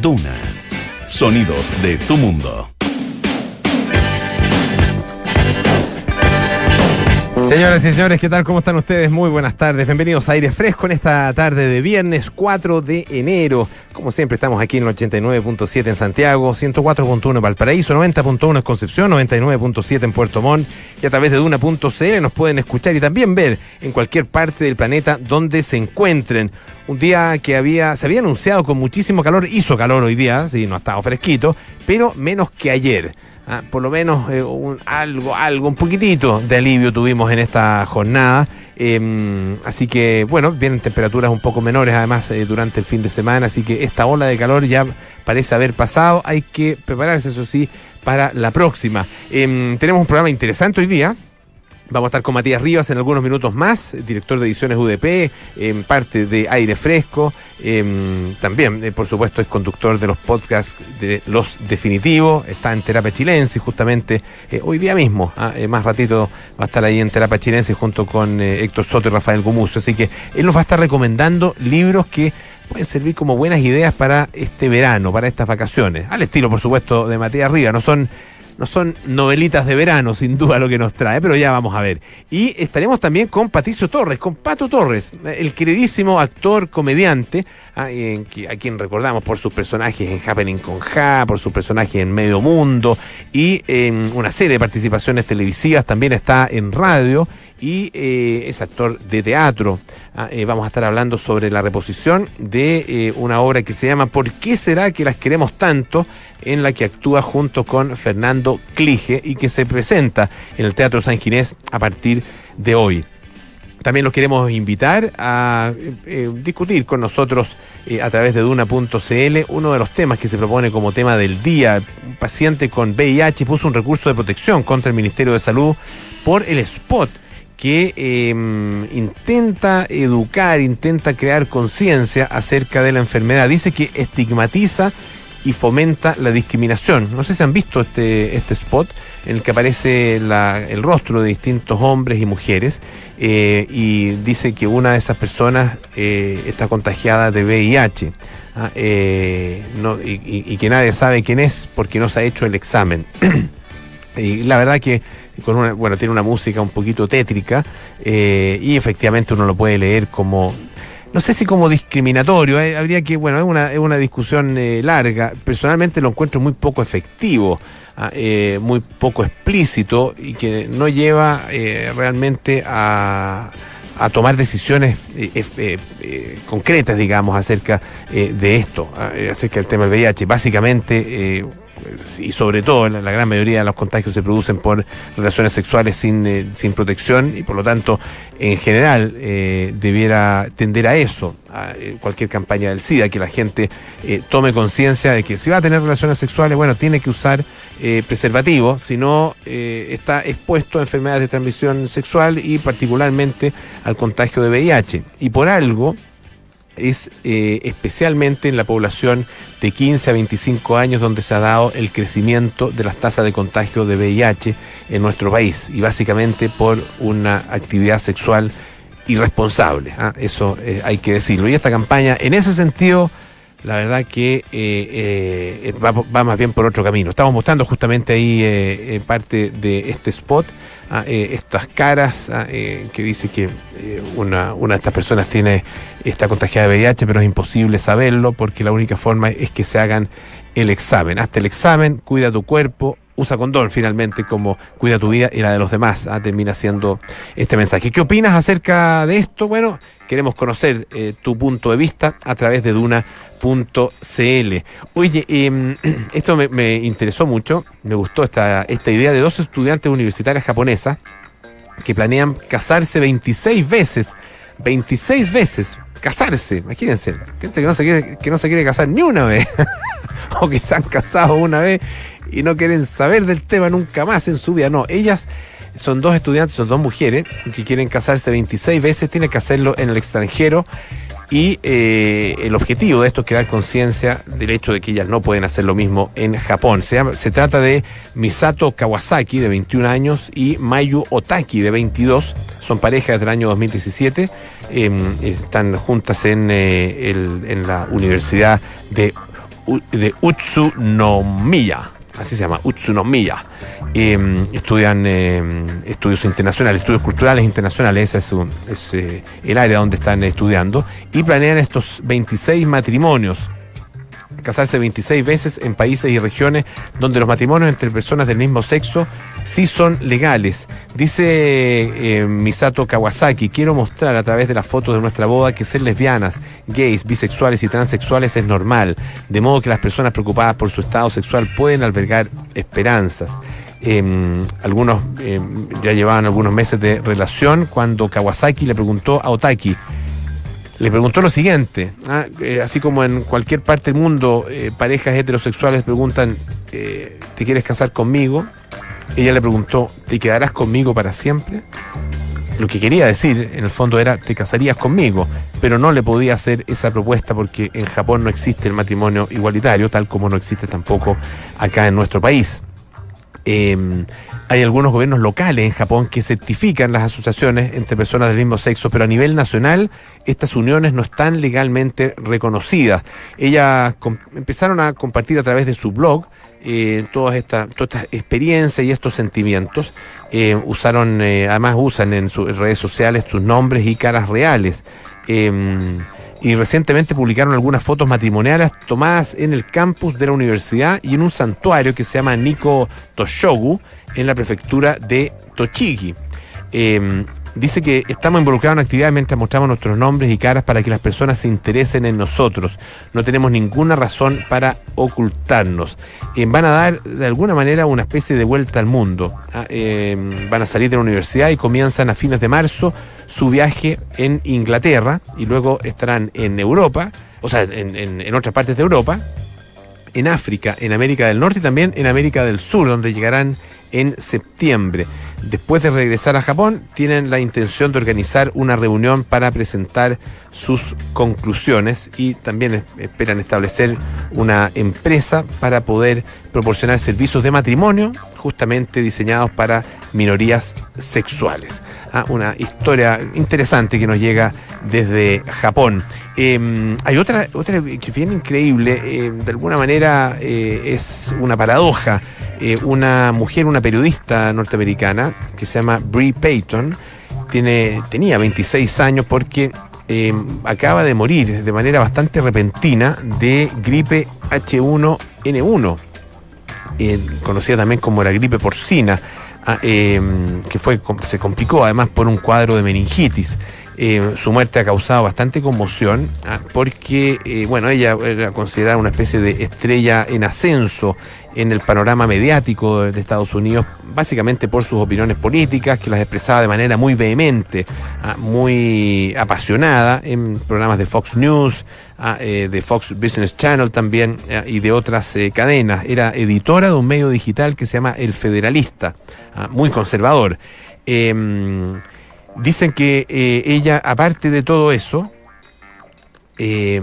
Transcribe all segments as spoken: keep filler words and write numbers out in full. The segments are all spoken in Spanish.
Duna. Sonidos de tu mundo. Señoras y señores, ¿qué tal? ¿Cómo están ustedes? Muy buenas tardes. Bienvenidos a Aire Fresco en esta tarde de viernes cuatro de enero. Como siempre, estamos aquí en el ochenta y nueve punto siete en Santiago, ciento cuatro punto uno en Valparaíso, noventa punto uno en Concepción, noventa y nueve punto siete en Puerto Montt, y a través de Duna punto c l nos pueden escuchar y también ver en cualquier parte del planeta donde se encuentren. Un día que había se había anunciado con muchísimo calor, hizo calor hoy día, sí, no ha estado fresquito, pero menos que ayer. Ah, por lo menos eh, un, algo, algo, un poquitito de alivio tuvimos en esta jornada. Eh, así que, bueno, vienen temperaturas un poco menores además eh, durante el fin de semana. Así que esta ola de calor ya parece haber pasado. Hay que prepararse, eso sí, para la próxima. Eh, tenemos un programa interesante hoy día. Vamos a estar con Matías Rivas en algunos minutos más, director de ediciones U D P, en parte de Aire Fresco, eh, también, eh, por supuesto, es conductor de los podcasts de Los Definitivos, está en Terapia Chilensis, justamente eh, hoy día mismo, ah, eh, más ratito va a estar ahí en Terapia Chilensis junto con eh, Héctor Soto y Rafael Gumucio, así que él nos va a estar recomendando libros que pueden servir como buenas ideas para este verano, para estas vacaciones, al estilo, por supuesto, de Matías Rivas. No son... No son novelitas de verano, sin duda, lo que nos trae, pero ya vamos a ver. Y estaremos también con Patricio Torres, con Pato Torres, el queridísimo actor, comediante, a, en, a quien recordamos por sus personajes en Happening con Ja, por sus personajes en Medio Mundo, y en una serie de participaciones televisivas, también está en radio, y eh, es actor de teatro. Ah, eh, vamos a estar hablando sobre la reposición de eh, una obra que se llama ¿Por qué será que las queremos tanto?, en la que actúa junto con Fernando Clige y que se presenta en el Teatro San Ginés a partir de hoy. También los queremos invitar a eh, discutir con nosotros eh, a través de Duna punto c l uno de los temas que se propone como tema del día. Un paciente con V I H puso un recurso de protección contra el Ministerio de Salud por el spot que eh, intenta educar, intenta crear conciencia acerca de la enfermedad. Dice que estigmatiza y fomenta la discriminación. No sé si han visto este, este spot en el que aparece la, el rostro de distintos hombres y mujeres eh, y dice que una de esas personas eh, está contagiada de V I H ah, eh, no, y, y, y que nadie sabe quién es porque no se ha hecho el examen. Y la verdad que con una, bueno, tiene una música un poquito tétrica eh, y efectivamente uno lo puede leer como... No sé si como discriminatorio, eh, habría que, bueno, es una, es una discusión eh, larga. Personalmente lo encuentro muy poco efectivo, eh, muy poco explícito y que no lleva eh, realmente a, a tomar decisiones eh, eh, eh, concretas, digamos, acerca eh, de esto, eh, acerca del tema del V I H. Básicamente... Eh, y sobre todo la, la gran mayoría de los contagios se producen por relaciones sexuales sin, eh, sin protección y por lo tanto en general eh, debiera tender a eso, a eh, cualquier campaña del SIDA, que la gente eh, tome conciencia de que si va a tener relaciones sexuales, bueno, tiene que usar eh, preservativo, si no eh, está expuesto a enfermedades de transmisión sexual y particularmente al contagio de V I H. Y por algo es eh, especialmente en la población de quince a veinticinco años donde se ha dado el crecimiento de las tasas de contagio de V I H en nuestro país y básicamente por una actividad sexual irresponsable, ¿eh? Eso eh, hay que decirlo. Y esta campaña en ese sentido la verdad que eh, eh, va, va más bien por otro camino. Estamos mostrando justamente ahí eh, eh, parte de este spot, ah, eh, estas caras ah, eh, que dice que eh, una, una de estas personas tiene está contagiada de V I H, pero es imposible saberlo porque la única forma es que se hagan el examen. Hazte el examen, cuida tu cuerpo, usa condón finalmente como cuida tu vida y la de los demás. Ah, termina siendo este mensaje. ¿Qué opinas acerca de esto? Bueno, queremos conocer eh, tu punto de vista a través de Duna punto c l. Oye, eh, esto me, me interesó mucho, me gustó esta, esta idea de dos estudiantes universitarias japonesas que planean casarse veintiséis veces, veintiséis veces, casarse, imagínense, gente que no se quiere, que no se quiere casar ni una vez, o que se han casado una vez y no quieren saber del tema nunca más en su vida. No, ellas son dos estudiantes, son dos mujeres que quieren casarse veintiséis veces, tienen que hacerlo en el extranjero. Y eh, el objetivo de esto es crear conciencia del hecho de que ellas no pueden hacer lo mismo en Japón. Se, llama, se trata de Misato Kawasaki, de veintiún años, y Mayu Otaki, de veintidós. Son pareja desde el año dos mil diecisiete. Eh, están juntas en, eh, el, en la Universidad de de Utsunomiya, así se llama, Utsunomiya. Eh, estudian eh, estudios internacionales, estudios culturales internacionales, ese es, un, es eh, el área donde están estudiando, y planean estos veintiséis matrimonios, casarse veintiséis veces en países y regiones donde los matrimonios entre personas del mismo sexo sí son legales. Dice eh, Misato Kawasaki: quiero mostrar a través de las fotos de nuestra boda que ser lesbianas, gays, bisexuales y transexuales es normal, de modo que las personas preocupadas por su estado sexual pueden albergar esperanzas. Eh, algunos eh, ya llevaban algunos meses de relación cuando Kawasaki le preguntó a Otaki, le preguntó lo siguiente, ¿ah? eh, así como en cualquier parte del mundo eh, parejas heterosexuales preguntan, eh, ¿te quieres casar conmigo? Ella le preguntó, ¿te quedarás conmigo para siempre? Lo que quería decir, en el fondo, era, ¿te casarías conmigo? Pero no le podía hacer esa propuesta porque en Japón no existe el matrimonio igualitario, tal como no existe tampoco acá en nuestro país. Eh, hay algunos gobiernos locales en Japón que certifican las asociaciones entre personas del mismo sexo, pero a nivel nacional estas uniones no están legalmente reconocidas. Ellas com- empezaron a compartir a través de su blog eh, todas estas toda esta experiencias y estos sentimientos. Eh, usaron, eh, además usan en sus redes sociales sus nombres y caras reales. Eh, Y recientemente publicaron algunas fotos matrimoniales tomadas en el campus de la universidad y en un santuario que se llama Nikko Toshogu, en la prefectura de Tochigi. Eh, dice que estamos involucrados en actividades mientras mostramos nuestros nombres y caras para que las personas se interesen en nosotros. No tenemos ninguna razón para ocultarnos. Eh, van a dar de alguna manera una especie de vuelta al mundo. Ah, eh, van a salir de la universidad y comienzan a fines de marzo su viaje en Inglaterra y luego estarán en Europa, o sea, en, en, en otras partes de Europa, en África, en América del Norte y también en América del Sur, donde llegarán en septiembre. Después de regresar a Japón, tienen la intención de organizar una reunión para presentar sus conclusiones y también esperan establecer una empresa para poder proporcionar servicios de matrimonio justamente diseñados para minorías sexuales. Ah, una historia interesante que nos llega desde Japón. Eh, hay otra, otra que es bien increíble, eh, de alguna manera eh, es una paradoja. Eh, una mujer, una periodista norteamericana que se llama Brie Payton, tiene, tenía veintiséis años porque eh, acaba de morir de manera bastante repentina de gripe H uno N uno, eh, conocida también como la gripe porcina, eh, que fue, se complicó además por un cuadro de meningitis. Eh, su muerte ha causado bastante conmoción ah, porque, eh, bueno, ella era considerada una especie de estrella en ascenso en el panorama mediático de Estados Unidos, básicamente por sus opiniones políticas, que las expresaba de manera muy vehemente, ah, muy apasionada en programas de Fox News, ah, eh, de Fox Business Channel también, ah, y de otras eh, cadenas. Era editora de un medio digital que se llama El Federalista, ah, muy conservador. Eh, Dicen que eh, ella, aparte de todo eso, eh,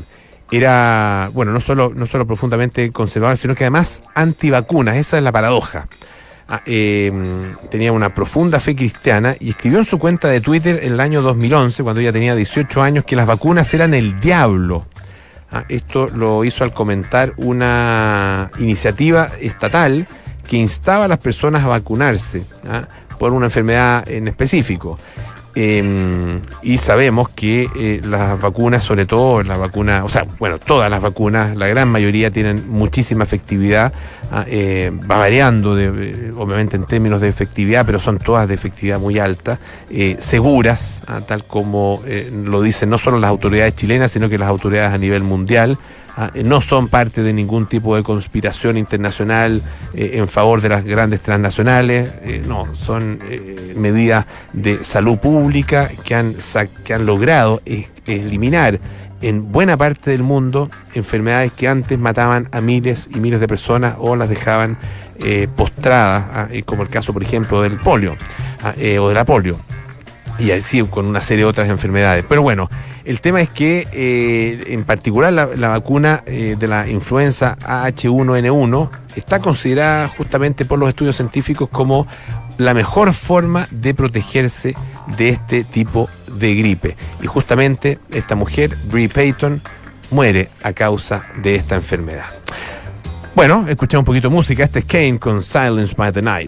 era, bueno, no solo, no solo profundamente conservadora, sino que además antivacunas. Esa es la paradoja. Ah, eh, tenía una profunda fe cristiana y escribió en su cuenta de Twitter en el año dos mil once, cuando ella tenía dieciocho años, que las vacunas eran el diablo. Ah, esto lo hizo al comentar una iniciativa estatal que instaba a las personas a vacunarse, ¿ah? por una enfermedad en específico. Eh, y sabemos que eh, las vacunas, sobre todo la vacuna, o sea, bueno, todas las vacunas, la gran mayoría tienen muchísima efectividad, eh, va variando, de, eh, obviamente en términos de efectividad, pero son todas de efectividad muy alta, eh, seguras, ah, tal como eh, lo dicen no solo las autoridades chilenas, sino que las autoridades a nivel mundial. Ah, no son parte de ningún tipo de conspiración internacional eh, en favor de las grandes transnacionales, eh, no, son eh, medidas de salud pública que han, que han logrado eh, eliminar en buena parte del mundo enfermedades que antes mataban a miles y miles de personas o las dejaban eh, postradas, ah, como el caso, por ejemplo, del polio ah, eh, o de la polio. Y así con una serie de otras enfermedades. Pero bueno, el tema es que eh, en particular la, la vacuna eh, de la influenza H uno N uno está considerada justamente por los estudios científicos como la mejor forma de protegerse de este tipo de gripe. Y justamente esta mujer, Brie Payton, muere a causa de esta enfermedad. Bueno, escuchamos un poquito de música. Este es Kane con Silence by the Night.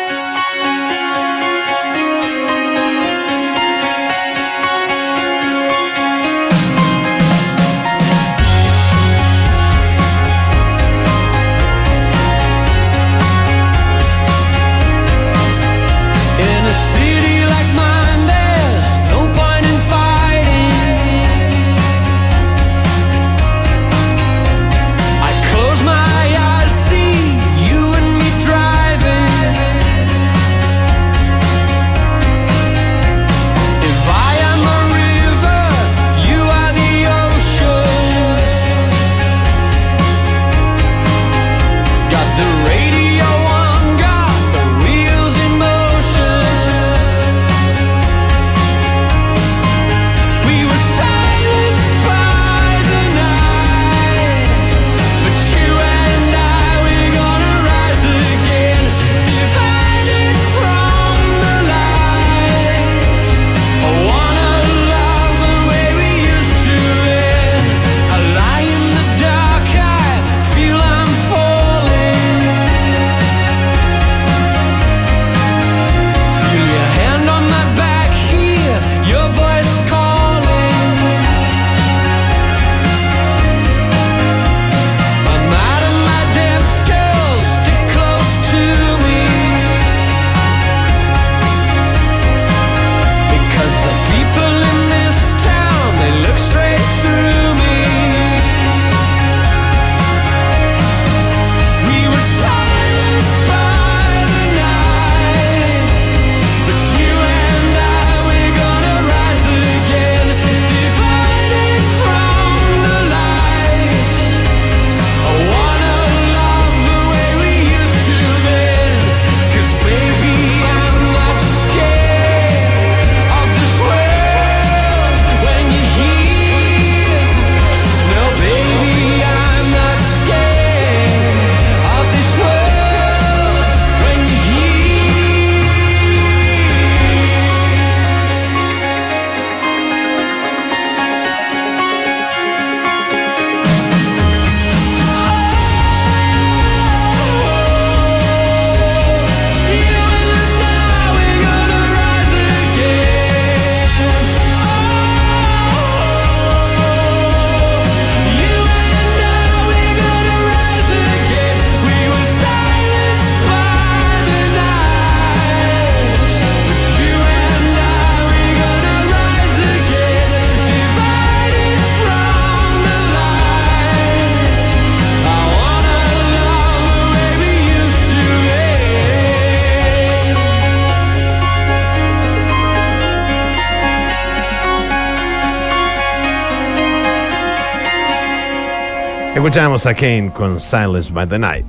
Escuchamos a Kane con Silence by the Night.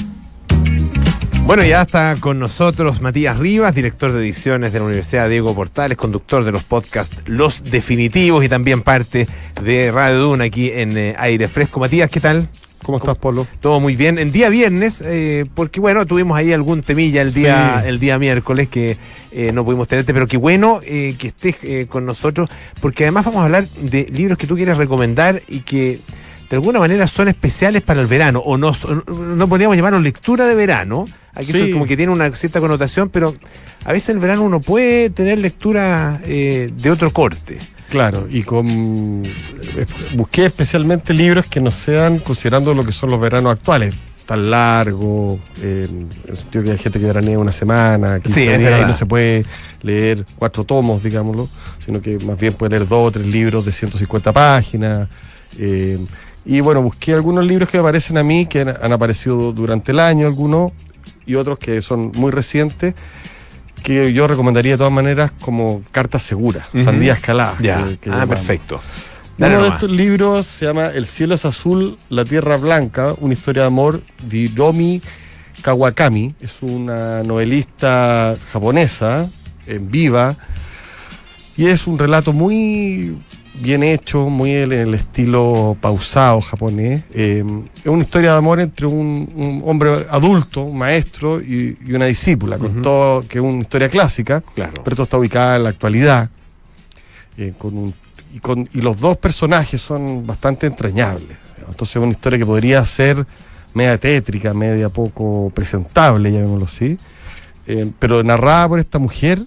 Bueno, ya está con nosotros Matías Rivas, director de ediciones de la Universidad Diego Portales, conductor de los podcasts Los Definitivos y también parte de Radio Duna aquí en eh, Aire Fresco. Matías, ¿qué tal? ¿Cómo estás, Polo? Todo muy bien. En día viernes, eh, porque bueno, tuvimos ahí algún temilla el día, sí. el día miércoles que eh, no pudimos tenerte, pero qué bueno eh, que estés eh, con nosotros, porque además vamos a hablar de libros que tú quieres recomendar y que de alguna manera son especiales para el verano, o no, no podríamos llamarlo lectura de verano. Aquí sí. Como que tiene una cierta connotación, pero a veces en el verano uno puede tener lectura eh, de otro corte. Claro, y con busqué especialmente libros que no sean considerando lo que son los veranos actuales, tan largo, eh, en el sentido que hay gente que veranea una semana, quince sí, días, y no se puede leer cuatro tomos, digámoslo, sino que más bien puede leer dos o tres libros de ciento cincuenta páginas. Eh, y bueno, busqué algunos libros que me parecen a mí, que han, han aparecido durante el año, algunos, y otros que son muy recientes, que yo recomendaría de todas maneras como cartas seguras, uh-huh. Sandía Escalada. Ya. Que, que ah, llamamos. Perfecto. Dale Uno nomás. De estos libros se llama El cielo es azul, la tierra blanca, una historia de amor de Hiromi Kawakami. Es una novelista japonesa, en viva, y es un relato muy bien hecho, muy en el estilo pausado japonés. Eh, es una historia de amor entre un, un hombre adulto, un maestro, y, y una discípula, uh-huh. con todo, que es una historia clásica, claro. pero esto está ubicada en la actualidad, eh, con un y, con, y los dos personajes son bastante entrañables. Entonces es una historia que podría ser media tétrica, media poco presentable, llamémoslo así, eh, pero narrada por esta mujer,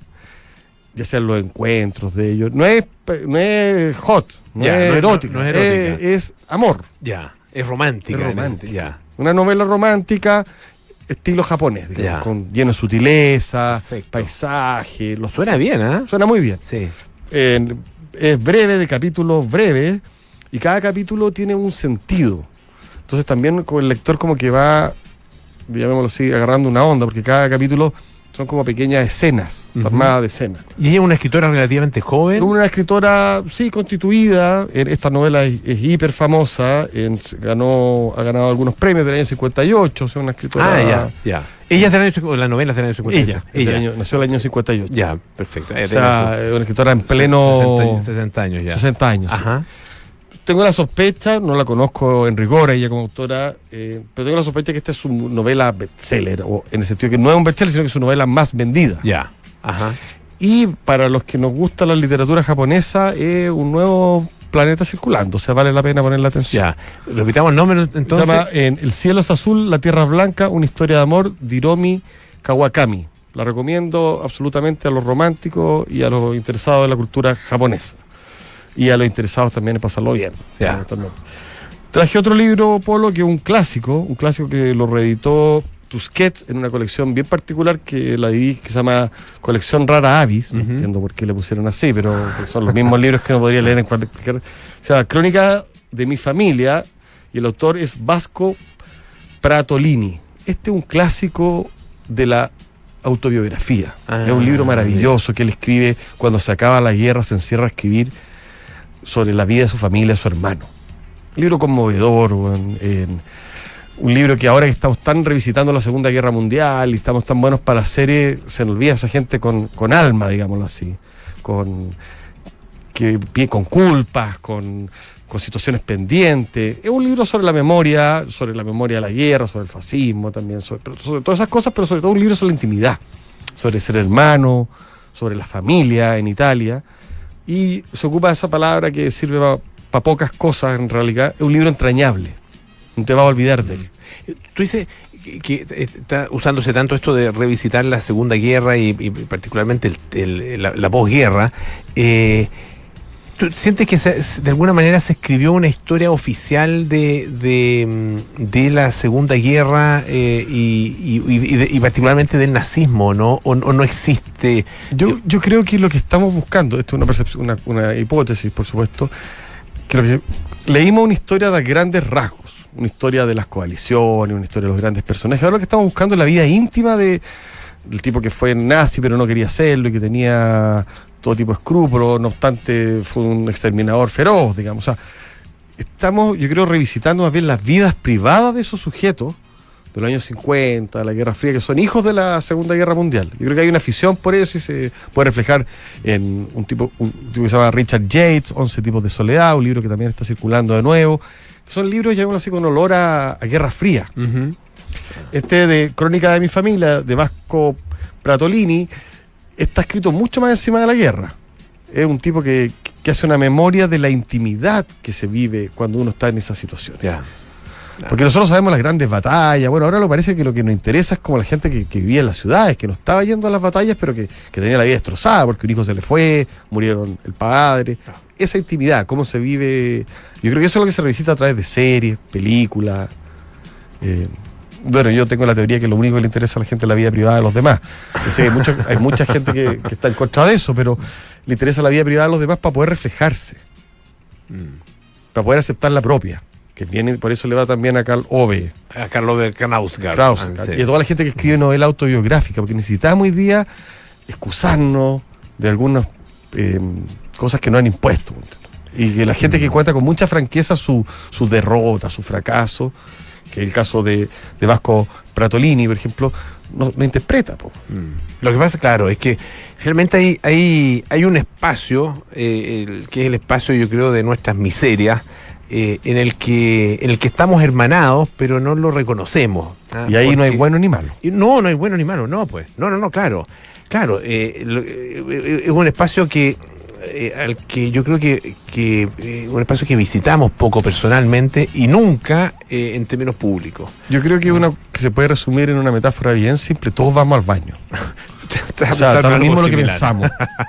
ya sean los encuentros de ellos. No es, no es hot, no, Ya, es, no es- erótica, no es erótica. es, es amor. Ya, es romántica. Es en ese- romántica. Ya. Una novela romántica estilo japonés, digamos, Ya. con lleno de sutileza, Perfecto. paisaje. Los, Suena bien, ¿ah? suena muy bien. Sí. Eh, es breve, de capítulos breves, y cada capítulo tiene un sentido. Entonces también con el lector como que va, llamémoslo así, agarrando una onda, porque cada capítulo son como pequeñas escenas, Ujú. armadas de escenas. Y ella es una escritora relativamente joven. Una escritora, sí, constituida. En esta novela es, es hiper famosa. En- ganó, ha ganado algunos premios del año cincuenta y ocho. O sea, una escritora. Ah, ya, ya. Ella es del año, cincu- la novela es del año cincuenta y ocho. Ella, es del año- nació en el año cincuenta y ocho. Ya, perfecto. O sea, es una escritora en pleno sesenta, sesenta años ya. sesenta años. sí. Ajá. Tengo la sospecha, no la conozco en rigor ella como autora, eh, pero tengo la sospecha que esta es su novela bestseller, o en el sentido que no es un bestseller, sino que es su novela más vendida. Ya. Ajá. Y para los que nos gusta la literatura japonesa, es un nuevo planeta circulando, o sea, vale la pena ponerle atención. Ya. Repitamos el nombre entonces. Se llama eh, El cielo es azul, la tierra es blanca, una historia de amor de Hiromi Kawakami. La recomiendo absolutamente a los románticos y a los interesados en la cultura japonesa. Y a los interesados también en pasarlo bien. Ya. También. Traje otro libro, Polo, que es un clásico, un clásico que lo reeditó Tusquets en una colección bien particular que la di, que se llama Colección Rara Avis. No Ujú. entiendo por qué le pusieron así, pero son los mismos libros que uno podría leer en cualquier. Se llama Crónica de mi familia y el autor es Vasco Pratolini. Este es un clásico de la autobiografía. Ah, es un libro maravilloso que él escribe cuando se acaba la guerra, se encierra a escribir sobre la vida de su familia, de su hermano. Un libro conmovedor, weón, en- un libro que ahora que estamos tan revisitando la Segunda Guerra Mundial y estamos tan buenos para la serie, se nos olvida esa gente con, con alma, digámoslo así, con, que, con culpas, con, con situaciones pendientes. Es un libro sobre la memoria, sobre la memoria de la guerra, sobre el fascismo también, sobre, sobre todas esas cosas, pero sobre todo un libro sobre la intimidad, sobre ser hermano, sobre la familia en Italia. Y se ocupa de esa palabra que sirve para pa pocas cosas en realidad. Es un libro entrañable. No te vas a olvidar de él. Tú dices que, que está usándose tanto esto de revisitar la Segunda Guerra y, y particularmente el- el- la, la posguerra. Eh, ¿Tú sientes que se- de alguna manera se escribió una historia oficial de, de, mm, de la Segunda Guerra eh, y, y- y de- y particularmente del nazismo, ¿no? ¿O, o no existe? Yo, yo creo que lo que estamos buscando, esto es una percepción, una, una hipótesis, por supuesto, que lo que leímos una historia de grandes rasgos, una historia de las coaliciones, una historia de los grandes personajes. Ahora lo que estamos buscando es la vida íntima de, del tipo que fue nazi pero no quería serlo y que tenía todo tipo de escrúpulos, no obstante fue un exterminador feroz, digamos. O sea, estamos, yo creo, revisitando más bien las vidas privadas de esos sujetos de los años cincuenta, de la Guerra Fría, que son hijos de la Segunda Guerra Mundial. Yo creo que hay una afición por eso y se puede reflejar en un tipo, un tipo que se llama Richard Yates, once tipos de soledad, un libro que también está circulando de nuevo. Son libros, llamémoslo así, con olor a, a Guerra Fría. Ujú. Este de Crónica de mi familia, de Vasco Pratolini, está escrito mucho más encima de la guerra. Es un tipo que, que hace una memoria de la intimidad que se vive cuando uno está en esas situaciones. Ya. Porque nosotros sabemos las grandes batallas. Bueno, ahora lo parece que lo que nos interesa es como la gente que, que vivía en las ciudades, que no estaba yendo a las batallas, pero que, que tenía la vida destrozada porque un hijo se le fue, murieron el padre. Esa intimidad, cómo se vive. Yo creo que eso es lo que se revisita a través de series, películas. Eh, bueno, yo tengo la teoría que lo único que le interesa a la gente es la vida privada de los demás. Yo sé que hay mucha, hay mucha gente que, que está en contra de eso, pero le interesa la vida privada de los demás para poder reflejarse, para poder aceptar la propia. Que viene, por eso le va también a Karl Ove, A Carlos Knausgaard. Krauss, Ah, sí. y a toda la gente que escribe novela autobiográfica, porque necesitamos hoy día excusarnos de algunas eh, cosas que nos han impuesto. Y que la gente que cuenta con mucha franqueza su, su derrota, su fracaso, que es el caso de, de Vasco Pratolini, por ejemplo, no, no interpreta. Po. Mm. Lo que pasa, claro, es que realmente hay, hay, hay un espacio, eh, el, que es el espacio, yo creo, de nuestras miserias, eh, en el que en el que estamos hermanados, pero no lo reconocemos. ¿ah? Y ahí no hay Porque- bueno ni malo. y No, no hay bueno ni malo, no, pues. No, no, no, claro. Claro, eh, lo- eh, es un espacio que eh, al que yo creo que, que eh, un espacio que visitamos poco personalmente y nunca eh, en términos públicos. Yo creo que una que se puede resumir en una metáfora bien simple: todos vamos al baño. O sea, está lo mismo lo que pensamos.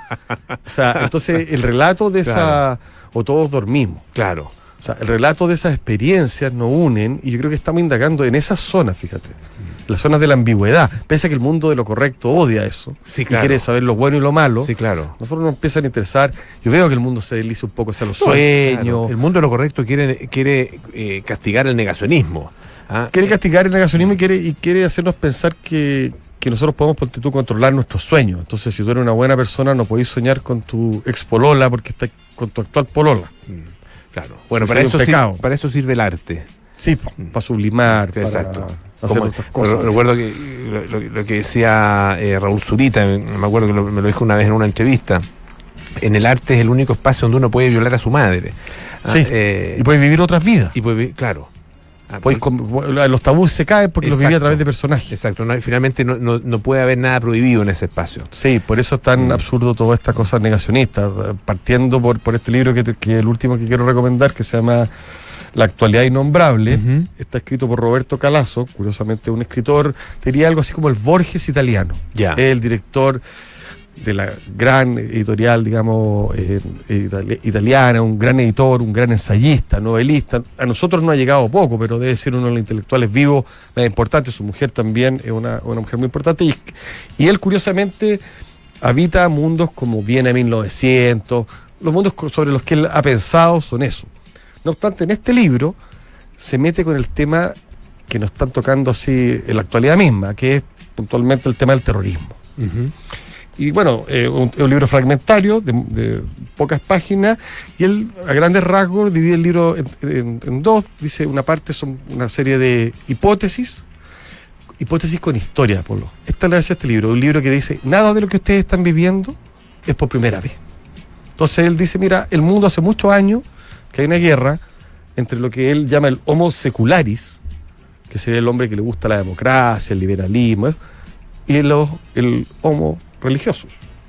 O sea, entonces el relato de esa, claro. o todos dormimos. Claro. O sea, el relato de esas experiencias nos unen, y yo creo que estamos indagando en esas zonas, fíjate. Las zonas de la ambigüedad, pese a que el mundo de lo correcto odia eso, sí, claro. y quiere saber lo bueno y lo malo. Sí, claro. Nosotros nos empiezan a interesar. Yo veo que el mundo se desliza un poco hacia los no, sueños. Claro. El mundo de lo correcto quiere, quiere eh, castigar el negacionismo. ¿Ah? Quiere castigar el negacionismo y quiere, y quiere hacernos pensar que, que nosotros podemos, ponte tú, controlar nuestros sueños. Entonces, si tú eres una buena persona, no podés soñar con tu ex polola porque estás con tu actual polola. Mm, claro. Bueno, para eso, sirve, para eso sirve el arte. Sí, mm. para sublimar, exacto. Para hacer Como, otras cosas. Recuerdo que lo, lo, lo que decía eh, Raúl Zurita, me acuerdo que lo, me lo dijo una vez en una entrevista. En el arte es el único espacio donde uno puede violar a su madre. Sí, ah, eh, y puede vivir otras vidas. Y puede, claro. Ah, pues, los tabús se caen porque exacto, los viví a través de personajes. Exacto, no, finalmente no, no, no puede haber nada prohibido en ese espacio. Sí, por eso es tan mm. absurdo toda esta cosa negacionista, partiendo por, por este libro que, te, que es el último que quiero recomendar, que se llama La actualidad innombrable. Uh-huh. Está escrito por Roberto Calasso, curiosamente un escritor, te diría algo así como el Borges italiano. Yeah. El director de la gran editorial, digamos, eh, itali- italiana, un gran editor, un gran ensayista, novelista. A nosotros no ha llegado poco, pero debe ser uno de los intelectuales vivos más importantes. Su mujer también es una, una mujer muy importante. Y, y él, curiosamente, habita mundos como Viena mil novecientos. Los mundos sobre los que él ha pensado son eso. No obstante, en este libro se mete con el tema que nos están tocando así en la actualidad misma, que es puntualmente el tema del terrorismo. Uh-huh. Y bueno, es eh, un, un libro fragmentario de, de pocas páginas, y él a grandes rasgos divide el libro en, en, en dos. Dice, una parte son una serie de hipótesis, hipótesis con historia, Polo. Esta es la gracia de este libro, un libro que dice, nada de lo que ustedes están viviendo es por primera vez. Entonces él dice, mira, el mundo hace muchos años que hay una guerra entre lo que él llama el homo secularis, que sería el hombre que le gusta la democracia, el liberalismo, y los, el homo religiosos.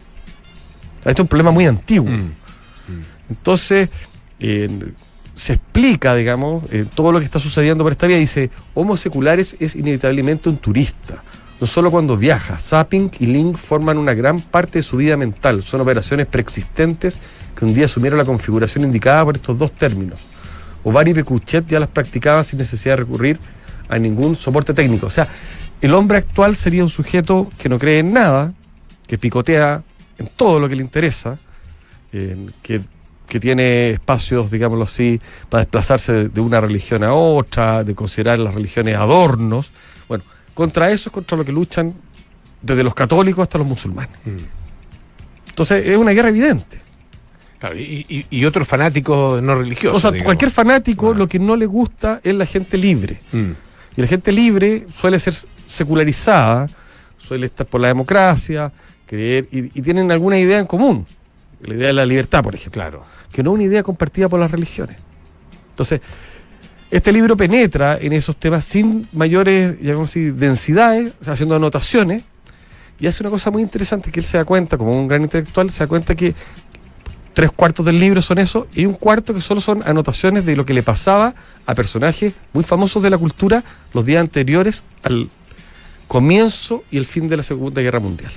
Este es un problema muy antiguo. Mm. Mm. Entonces, eh, se explica, digamos, eh, todo lo que está sucediendo por esta vía. Dice, homo seculares es inevitablemente un turista. No solo cuando viaja. Zapping y Link forman una gran parte de su vida mental. Son operaciones preexistentes que un día asumieron la configuración indicada por estos dos términos. Ovari y Pécuchet ya las practicaban sin necesidad de recurrir a ningún soporte técnico. O sea, el hombre actual sería un sujeto que no cree en nada, que picotea en todo lo que le interesa, eh, que, que tiene espacios, digámoslo así, para desplazarse de, de una religión a otra, de considerar las religiones adornos. Bueno, contra eso es contra lo que luchan desde los católicos hasta los musulmanes. Mm. Entonces es una guerra evidente. Claro, y, y, y otros fanáticos no religiosos. O sea, digamos. Cualquier fanático, ah. lo que no le gusta es la gente libre. Mm. Y la gente libre suele ser secularizada, suele estar por la democracia, creer, y, y tienen alguna idea en común. La idea de la libertad, por ejemplo. Claro. Que no es una idea compartida por las religiones. Entonces, este libro penetra en esos temas sin mayores, digamos así, densidades, o sea, haciendo anotaciones, y hace una cosa muy interesante, que él se da cuenta, como un gran intelectual, se da cuenta que tres cuartos del libro son eso, y un cuarto que solo son anotaciones de lo que le pasaba a personajes muy famosos de la cultura los días anteriores al comienzo y el fin de la Segunda Guerra Mundial.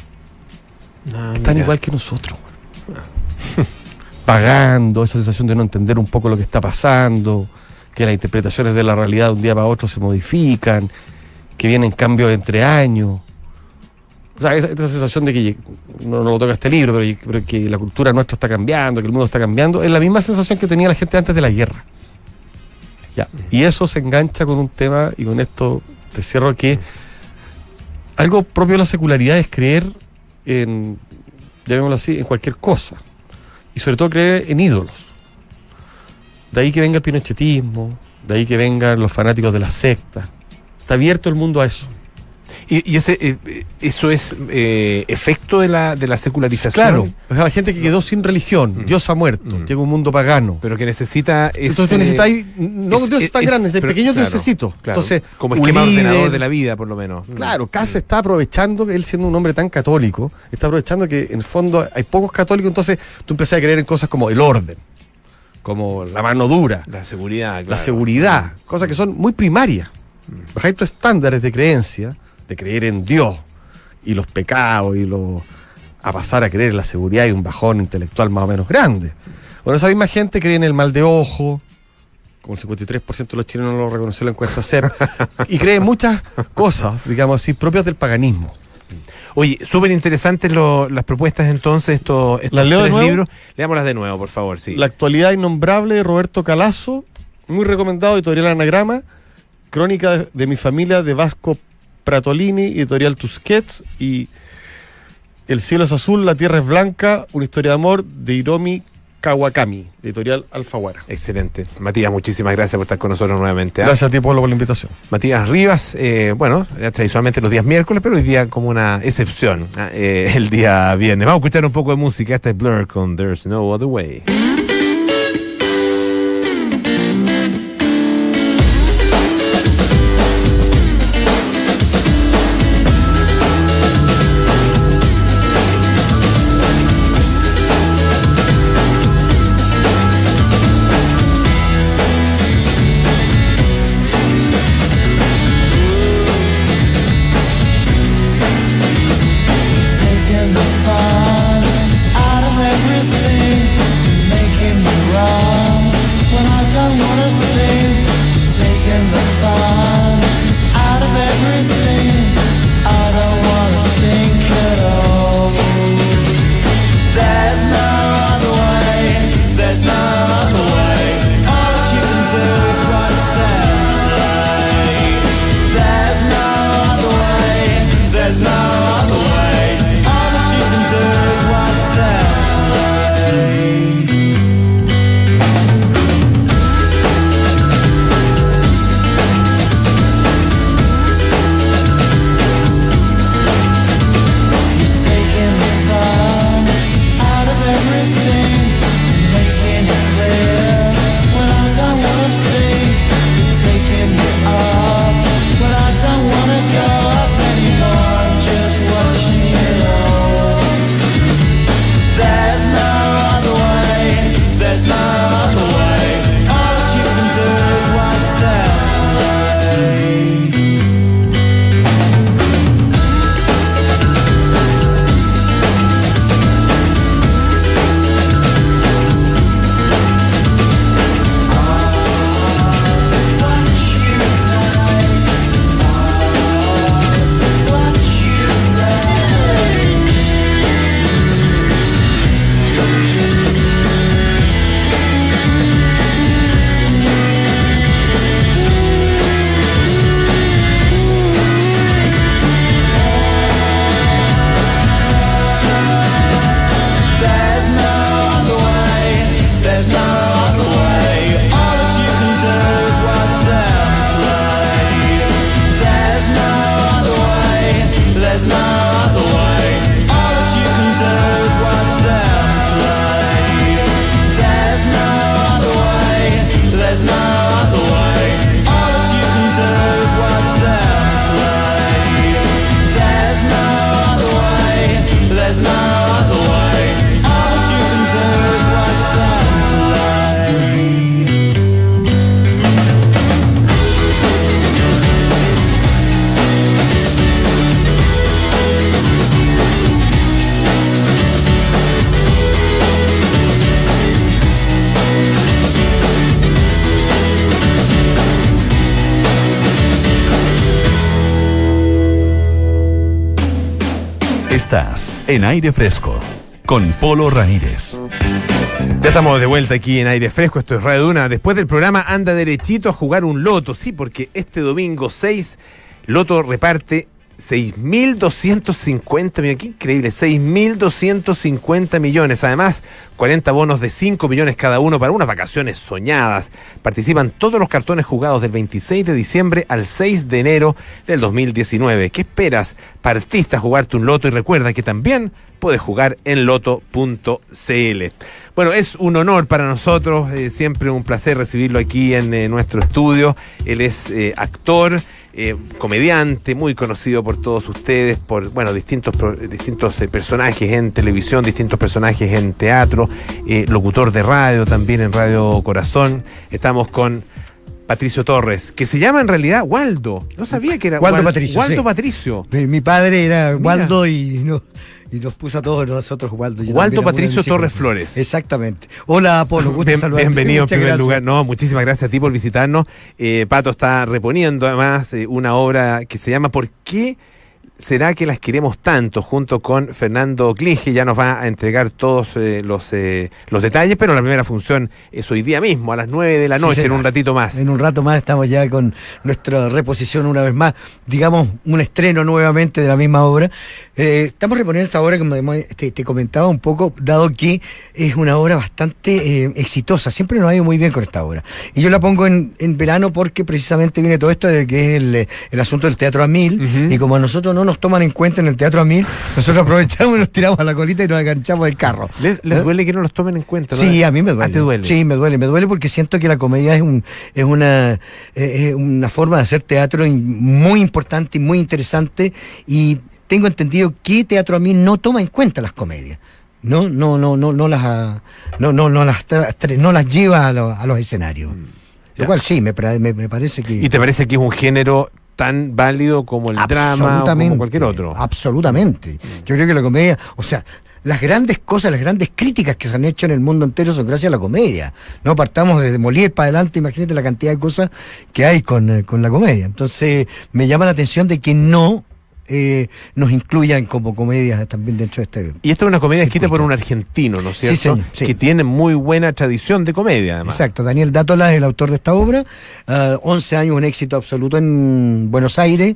Ah, Están mira. igual que nosotros. Ah. Pagando, esa sensación de no entender un poco lo que está pasando, que las interpretaciones de la realidad de un día para otro se modifican, que vienen cambios entre años. O sea, esa, esa sensación de que no, no lo toca este libro, pero, pero que la cultura nuestra está cambiando, que el mundo está cambiando, es la misma sensación que tenía la gente antes de la guerra. Ya. Y eso se engancha con un tema, y con esto te cierro, que algo propio de la secularidad es creer en, llamémoslo así, en cualquier cosa. Y sobre todo creer en ídolos. De ahí que venga el pinochetismo, de ahí que vengan los fanáticos de la secta. Está abierto el mundo a eso. ¿Y, y ese eh, eso es eh, efecto de la, de la secularización? Claro, o sea, la gente que quedó sin religión, mm. Dios ha muerto, mm. llega un mundo pagano. Pero que necesita ese, entonces tú necesitas, no es, dioses tan es, grandes, de pero, pequeños claro, diosesitos. Claro, entonces, como esquema líder, ordenador de la vida, por lo menos. Claro, Kass mm. está aprovechando, él siendo un hombre tan católico, está aprovechando que en el fondo hay pocos católicos, entonces tú empezás a creer en cosas como el orden, como la mano dura, la seguridad, claro. la seguridad, cosas que son muy primarias. Mm. Bajáis tus estándares de creencia, de creer en Dios y los pecados y los a pasar a creer en la seguridad y un bajón intelectual más o menos grande. Bueno, esa misma gente cree en el mal de ojo, como el cincuenta y tres por ciento de los chilenos lo reconoció en la encuesta C E P, y cree en muchas cosas, digamos así, propias del paganismo. Oye, súper interesantes lo, las propuestas entonces, estos, estos ¿Las leo tres de nuevo? libros. Leámoslas de nuevo, por favor, sí. La actualidad innombrable de Roberto Calazo, muy recomendado, editorial Anagrama, Crónica de, de mi familia de Vasco Pratolini, editorial Tusquets, y El cielo es azul, la tierra es blanca, una historia de amor de Hiromi Kawakami, editorial Alfaguara. Excelente. Matías, muchísimas gracias por estar con nosotros nuevamente. ¿eh? Gracias a ti, Pablo, por la invitación. Matías Rivas, eh, bueno, tradicionalmente los días miércoles, pero hoy día como una excepción, eh, el día viernes. Vamos a escuchar un poco de música. Esta es Blur con There's No Other Way. Estás en Aire Fresco con Polo Ramírez. Ya estamos de vuelta aquí en Aire Fresco, esto es Radio Duna. Después del programa anda derechito a jugar un loto, sí, porque este domingo seis, Loto reparte seis mil doscientos cincuenta millones, qué increíble, seis mil doscientos cincuenta millones, además cuarenta bonos de cinco millones cada uno para unas vacaciones soñadas. Participan todos los cartones jugados del veintiséis de diciembre al seis de enero del dos mil diecinueve. ¿Qué esperas? Partiste a jugarte un loto y recuerda que también puedes jugar en loto punto c l. Bueno, es un honor para nosotros, eh, siempre un placer recibirlo aquí en eh, nuestro estudio. Él es eh, actor, eh, comediante, muy conocido por todos ustedes, por bueno distintos, pro, distintos eh, personajes en televisión, distintos personajes en teatro, eh, locutor de radio también en Radio Corazón. Estamos con Patricio Torres, que se llama en realidad Waldo. No sabía que era Waldo Wal, Patricio. Waldo Sí. Patricio. Mi, mi padre era Mira. Waldo y, no, y nos puso a todos nosotros Waldo. Yo Waldo también, Patricio alguna Torres vez, Flores. Exactamente. Hola, Polo, gusto Bien- saludarte. bienvenido en Muchas primer gracias. lugar. No, muchísimas gracias a ti por visitarnos. Eh, Pato está reponiendo además eh, una obra que se llama ¿Por qué será que las queremos tanto? Junto con Fernando Clige, ya nos va a entregar todos eh, los, eh, los detalles, pero la primera función es hoy día mismo, a las nueve de la Sí, noche, en señor. un ratito más. En un rato más estamos ya con nuestra reposición una vez más, digamos, un estreno nuevamente de la misma obra. Eh, estamos reponiendo esta obra, como te, te comentaba un poco, dado que es una obra bastante eh, exitosa. Siempre nos ha ido muy bien con esta obra. Y yo la pongo en, en verano porque precisamente viene todo esto de que es el, el asunto del Teatro a Mil. Ujú. Y como a nosotros no nos toman en cuenta en el Teatro a Mil, nosotros aprovechamos y nos tiramos a la colita y nos enganchamos del carro. ¿Les, les ¿Eh? duele que no los tomen en cuenta? ¿no? Sí, a mí me duele. Ah, ¿te duele? Sí, me duele. Me duele porque siento que la comedia es un es una eh, es una forma de hacer teatro in- muy importante y muy interesante, y tengo entendido que Teatro a mí no toma en cuenta las comedias. No, no, no, no, no las ah, no, no, no las tra- tra- no las lleva a, lo- a los escenarios. Ya. Lo cual sí, me, pra- me, me parece que ¿Y te parece que es un género tan válido como el drama o como cualquier otro? Absolutamente. Yo creo que la comedia, o sea, las grandes cosas, las grandes críticas que se han hecho en el mundo entero son gracias a la comedia. No partamos desde Molière para adelante, imagínate la cantidad de cosas que hay con, eh, con la comedia. Entonces, me llama la atención de que no eh, nos incluyan como comedia también dentro de este. Y esta es una comedia escrita circuito. por un argentino, ¿no es Sí, cierto? señor, sí. Que tiene muy buena tradición de comedia, además. Exacto, Daniel Dátola es el autor de esta obra, uh, once años, un éxito absoluto en Buenos Aires,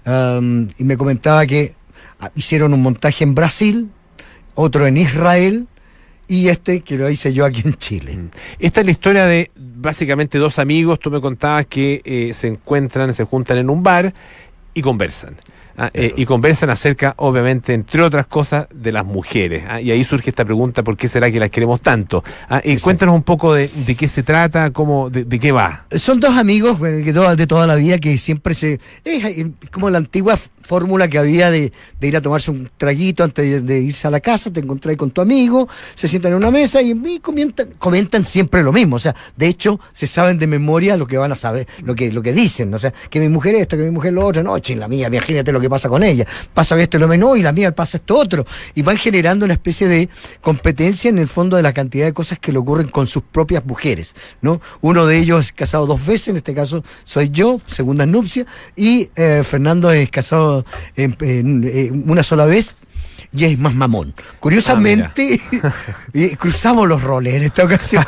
um, y me comentaba que ah, hicieron un montaje en Brasil, otro en Israel, y este que lo hice yo aquí en Chile. Esta es la historia de básicamente dos amigos, tú me contabas que eh, se encuentran, se juntan en un bar y conversan. Ah, eh, y conversan acerca, obviamente, entre otras cosas, de las mujeres. Ah, y ahí surge esta pregunta, ¿por qué será que las queremos tanto? Ah, y Exacto. cuéntanos un poco de, de qué se trata, cómo, de, de qué va. Son dos amigos eh, que toda- de toda la vida que siempre se... Es eh, como la antigua f- fórmula que había de, de ir a tomarse un traguito antes de, de irse a la casa, te encontrás con tu amigo, se sientan en una mesa y, y comentan, comentan siempre lo mismo. O sea, de hecho, se saben de memoria lo que van a saber, lo que, lo que dicen. O sea, que mi mujer esto, que mi mujer lo otro, no, chin, la mía, imagínate lo que pasa con ella. Pasa esto y lo menos, y la mía pasa esto otro. Y van generando una especie de competencia en el fondo de la cantidad de cosas que le ocurren con sus propias mujeres, ¿no? Uno de ellos es casado dos veces, en este caso soy yo, segunda nupcia, y eh, Fernando es casado en, en, en una sola vez y es más mamón. Curiosamente, eh, cruzamos los roles en esta ocasión.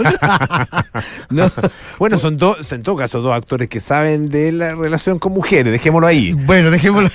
¿No? Bueno, son dos, en todo caso, dos actores que saben de la relación con mujeres, dejémoslo ahí. Bueno, dejémoslo.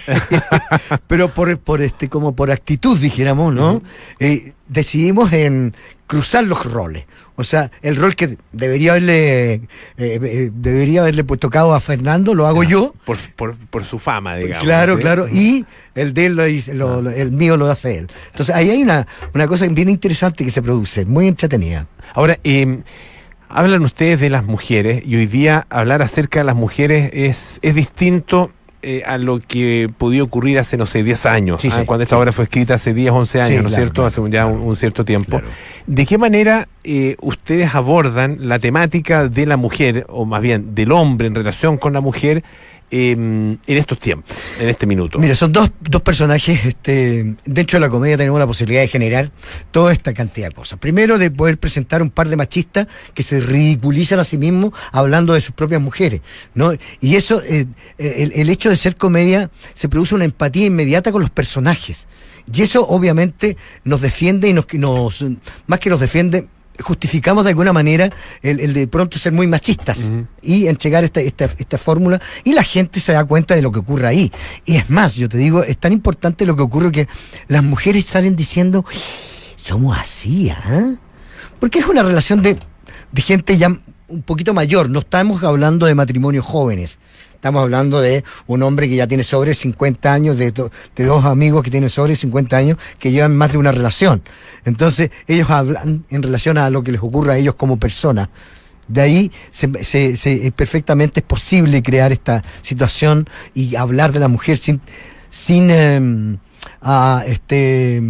Pero por, por este, como por actitud, dijéramos, ¿no? Ujú. Eh, decidimos en cruzar los roles. O sea, el rol que debería haberle eh, eh, debería haberle pues, tocado a Fernando, lo hago yo. Por, por, por su fama, digamos. Claro, ¿sí? claro. Y el de él lo hice- lo- lo- el mío lo hace él. Entonces ahí hay una, una cosa bien interesante que se produce, muy entretenida. Ahora, eh, hablan ustedes de las mujeres y hoy día hablar acerca de las mujeres es, es distinto eh, a lo que podía ocurrir hace, no sé, diez años, Sí, ah, sí, cuando esta sí. obra fue escrita hace diez, once años, Sí, ¿no es claro, cierto? claro. Hace un- ya un, un cierto tiempo. Claro. ¿De qué manera eh, ustedes abordan la temática de la mujer, o más bien del hombre en relación con la mujer, eh, en estos tiempos, en este minuto? Mira, son dos, dos personajes, este, dentro de la comedia tenemos la posibilidad de generar toda esta cantidad de cosas. Primero, de poder presentar un par de machistas que se ridiculizan a sí mismos hablando de sus propias mujeres, ¿no? Y eso, eh, el, el hecho de ser comedia, se produce una empatía inmediata con los personajes. Y eso obviamente nos defiende y nos, nos más que nos defiende, justificamos de alguna manera el, el de pronto ser muy machistas uh-huh. y entregar esta, esta, esta fórmula, y la gente se da cuenta de lo que ocurre ahí. Y es más, yo te digo, es tan importante lo que ocurre que las mujeres salen diciendo, somos así, ¿eh? Porque es una relación de, de gente ya un poquito mayor, no estamos hablando de matrimonios jóvenes. Estamos hablando de un hombre que ya tiene sobre cincuenta años, de, do, de dos amigos que tienen sobre cincuenta años, que llevan más de una relación. Entonces, ellos hablan en relación a lo que les ocurre a ellos como personas. De ahí, se, se, se, perfectamente es posible crear esta situación y hablar de la mujer sin, sin eh, a, este,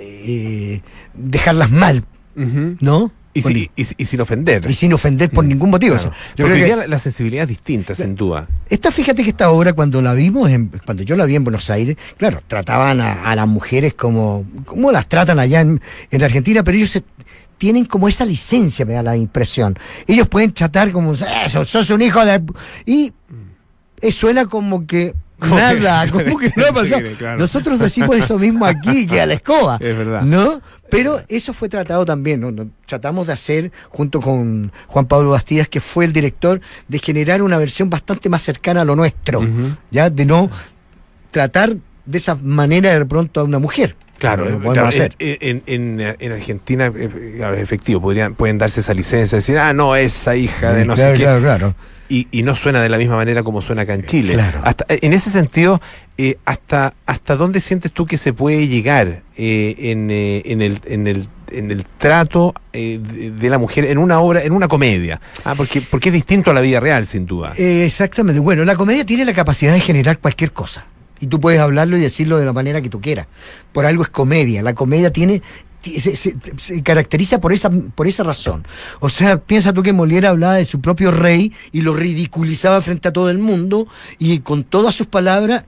eh, dejarlas mal, uh-huh. ¿no? Y, si, y, y sin ofender. Y sin ofender por mm, ningún motivo. Claro. O sea, yo Porque creo que la, la sensibilidad es distinta, sin duda. Esta, fíjate que esta obra, cuando la vimos, en, cuando yo la vi en Buenos Aires, claro, trataban a, a las mujeres como, como las tratan allá en, en Argentina, pero ellos se, tienen como esa licencia, me da la impresión. Ellos pueden tratar como, eso, sos un hijo de... Y eh, suena como que... Nada, como que no ha pasado. Sí, claro. Nosotros decimos eso mismo aquí, que a la escoba. Es verdad. ¿No? Pero eso fue tratado también, ¿no? Tratamos de hacer, junto con Juan Pablo Bastidas, que fue el director, de generar una versión bastante más cercana a lo nuestro, uh-huh. ¿ya? De no tratar de esa manera de pronto a una mujer. Claro, claro hacer. En, en, en Argentina, efectivo, podrían, pueden darse esa licencia, decir, ah, no, esa hija de no claro, sé claro, qué. Claro. Y, y no suena de la misma manera como suena acá en Chile. Claro. Hasta, en ese sentido, eh, hasta hasta dónde sientes tú que se puede llegar eh, en, eh, en el en el en el trato eh, de, de la mujer en una obra, en una comedia, ah, porque porque es distinto a la vida real, sin duda. Eh, exactamente. Bueno, la comedia tiene la capacidad de generar cualquier cosa. Y tú puedes hablarlo y decirlo de la manera que tú quieras. Por algo es comedia. La comedia tiene se, se, se caracteriza por esa por esa razón. O sea, piensa tú que Molière hablaba de su propio rey y lo ridiculizaba frente a todo el mundo y con todas sus palabras,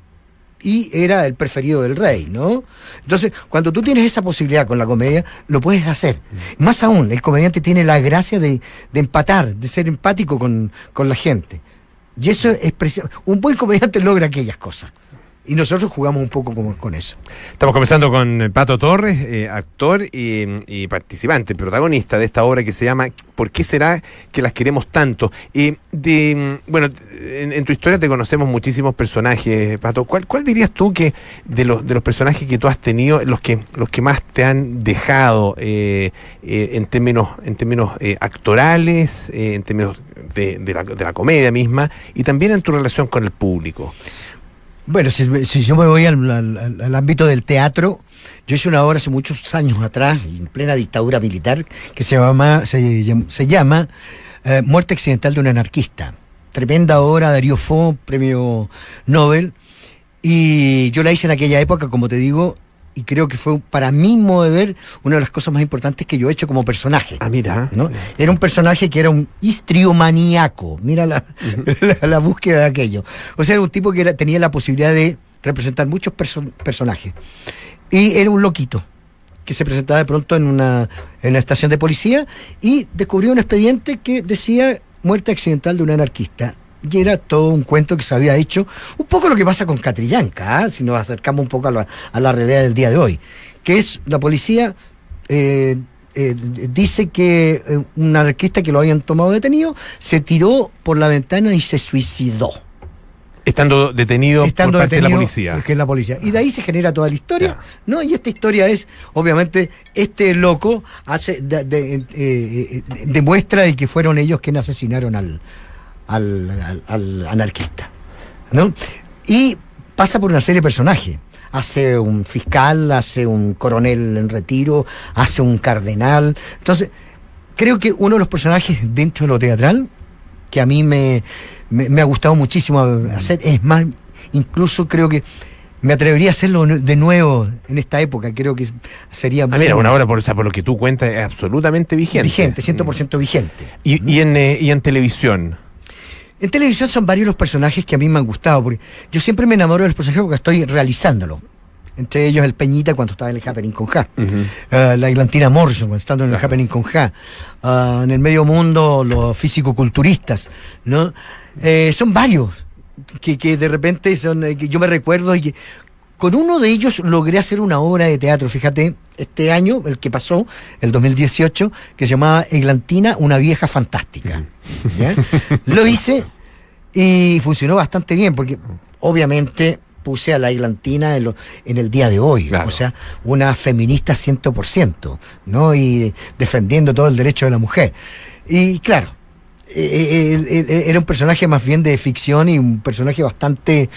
y era el preferido del rey, ¿no? Entonces, cuando tú tienes esa posibilidad con la comedia, lo puedes hacer. Más aún, el comediante tiene la gracia de, de empatar, de ser empático con, con la gente. Y eso es preciso. Un buen comediante logra aquellas cosas. Y nosotros jugamos un poco como con eso. Estamos conversando con Pato Torres, eh, actor y, y participante, protagonista de esta obra que se llama ¿Por qué será que las queremos tanto? Eh, de, bueno, en, en tu historia te conocemos muchísimos personajes, Pato. ¿Cuál, cuál dirías tú que de los de los personajes que tú has tenido, los que los que más te han dejado eh, eh, en términos en términos eh, actorales, eh, en términos de, de, la, de la comedia misma, y también en tu relación con el público? Bueno, si, si yo me voy al, al, al ámbito del teatro, yo hice una obra hace muchos años atrás, en plena dictadura militar, que se llama, se, se llama eh, Muerte accidental de un anarquista. Tremenda obra, Darío Fo, premio Nobel, y yo la hice en aquella época, como te digo, y creo que fue, para mi modo de ver, una de las cosas más importantes que yo he hecho como personaje. Ah, mira. ¿No? Era un personaje que era un histriomaníaco. Mira la, uh-huh. la, la búsqueda de aquello. O sea, era un tipo que era, tenía la posibilidad de representar muchos perso- personajes. Y era un loquito que se presentaba de pronto en una, en una estación de policía y descubrió un expediente que decía muerte accidental de un anarquista. Y era todo un cuento que se había hecho, un poco lo que pasa con Catrillanca, ¿eh? Si nos acercamos un poco a la, a la realidad del día de hoy, que es la policía eh, eh, dice que eh, un anarquista que lo habían tomado detenido se tiró por la ventana y se suicidó. Estando detenido Estando por parte detenido, de la policía. Que es la policía. Y de ahí se genera toda la historia, ya. ¿no? Y esta historia es, obviamente, este loco hace de, de, eh, eh, demuestra de que fueron ellos quienes asesinaron al Al, al, al anarquista, ¿no? Y pasa por una serie de personajes. Hace un fiscal, hace un coronel en retiro, hace un cardenal. Entonces, creo que uno de los personajes dentro de lo teatral que a mí me, me, me ha gustado muchísimo hacer, es más, incluso creo que me atrevería a hacerlo de nuevo en esta época. Creo que sería... Ah, mira, una obra, por, o sea, por lo que tú cuentas, es absolutamente vigente. Vigente, cien por ciento vigente. ¿Y, y, en, eh, y en televisión? En televisión son varios los personajes que a mí me han gustado, porque yo siempre me enamoro de los personajes porque estoy realizándolo. Entre ellos el Peñita cuando estaba en el Happening con Ja, uh-huh. uh, la Eglantina Morrison cuando estando en el uh-huh. Happening con Ja, uh, en el medio mundo los físico-culturistas, ¿no? Eh, son varios que, que de repente son, eh, que yo me recuerdo y que con uno de ellos logré hacer una obra de teatro, fíjate, este año, el que pasó, el dos mil dieciocho, que se llamaba Eglantina, una vieja fantástica. ¿Ya? Lo hice y funcionó bastante bien, porque obviamente puse a la Eglantina en, lo, en el día de hoy, claro. O sea, una feminista cien por ciento, ¿no? Y defendiendo todo el derecho de la mujer. Y claro, eh, eh, eh, era un personaje más bien de ficción y un personaje bastante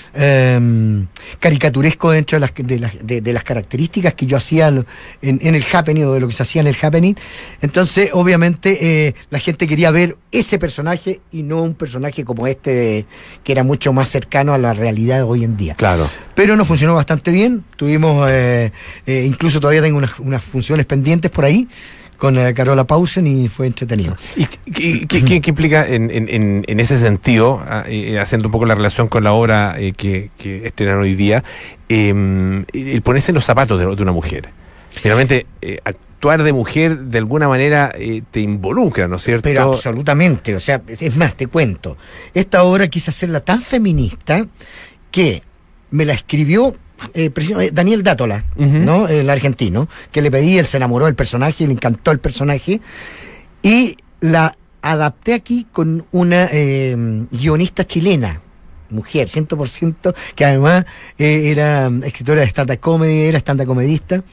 eh, caricaturesco dentro de las, de, las, de, de las características que yo hacía en, en el happening, o de lo que se hacía en el happening. Entonces, obviamente, eh, la gente quería ver ese personaje y no un personaje como este, de, que era mucho más cercano a la realidad de hoy en día. Claro. Pero nos funcionó bastante bien. Tuvimos, eh, eh, incluso todavía tengo unas, unas funciones pendientes por ahí, con eh, Carola Pausen, y fue entretenido. ¿Y qué, qué, qué, qué implica en, en, en ese sentido, eh, haciendo un poco la relación con la obra eh, que, que estrenan hoy día, eh, el ponerse en los zapatos de, de una mujer? Finalmente, eh, actuar de mujer de alguna manera eh, te involucra, ¿no es cierto? Pero absolutamente, o sea, es más, te cuento. Esta obra quise hacerla tan feminista que me la escribió Eh, Daniel Dátola, uh-huh. ¿no? El argentino, que le pedí, él se enamoró del personaje, le encantó el personaje, y la adapté aquí con una eh, guionista chilena, mujer, cien por ciento, que además eh, era escritora de stand-up comedy, era stand-up comedista,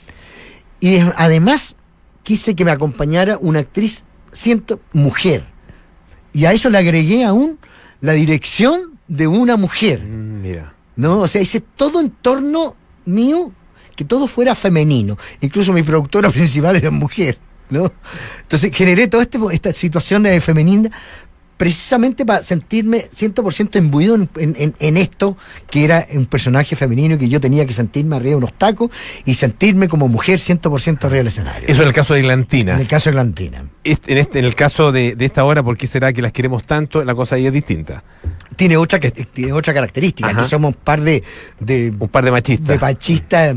y además quise que me acompañara una actriz ciento mujer, y a eso le agregué aún la dirección de una mujer. Mm, mira. ¿No? O sea, hice todo en torno mío, que todo fuera femenino. Incluso mi productora principal era mujer, ¿no? Entonces generé toda este, esta situación de femenina precisamente para sentirme cien por ciento imbuido en, en, en esto, que era un personaje femenino, y que yo tenía que sentirme arriba de unos tacos y sentirme como mujer cien por ciento arriba del escenario. Eso en el caso de Eglantina. En el caso de Eglantina. Este, en, este, en el caso de, de esta obra, ¿por qué será que las queremos tanto? La cosa ahí es distinta. Tiene otra, que, tiene otra característica, Ajá. que somos un par de... de un par de machistas. De machistas,